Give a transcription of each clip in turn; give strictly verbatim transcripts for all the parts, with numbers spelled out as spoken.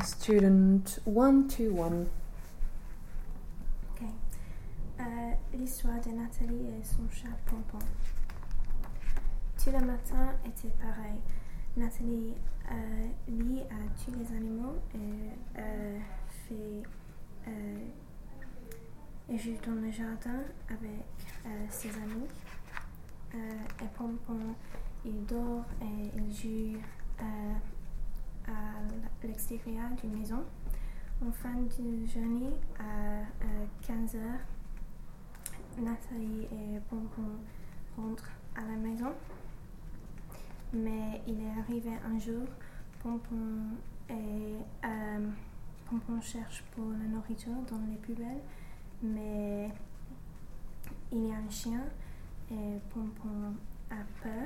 Student one two one. Ok. Euh, l'histoire de Nathalie et son chat Pompon. Tout le matin était pareil. Nathalie euh, lit à tous les animaux et euh, fait euh, et joue dans le jardin avec euh, ses amis. Euh, et Pompon, il dort et il joue euh, à l'extérieur d'une maison. En fin de journée, à euh, quinze heures, Nathalie et Pompon rentrent à la maison. Mais il est arrivé un jour, Pompon, et, euh, Pompon cherche pour la nourriture dans les poubelles, mais il y a un chien et Pompon a peur.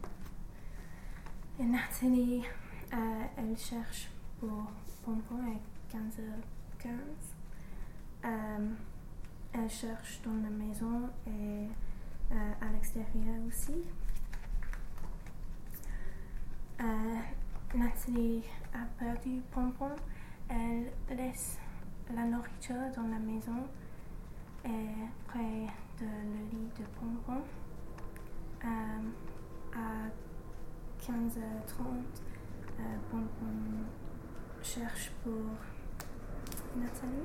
Et Nathalie, euh, elle cherche pour Pompon à quinze heures quinze. Euh, elle cherche dans la maison et euh, à l'extérieur aussi. Euh, Nathalie a perdu Pompon. Elle laisse la nourriture dans la maison et près de le lit de Pompon. Euh, à quinze heures trente, euh, Pompon cherche pour Nathalie.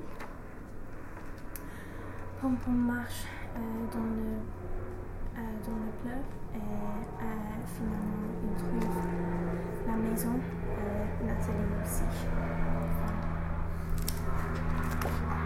Pompon marche euh, dans le euh, dans le fleuve et euh, finalement il trouve la maison et Nathalie aussi. Voilà.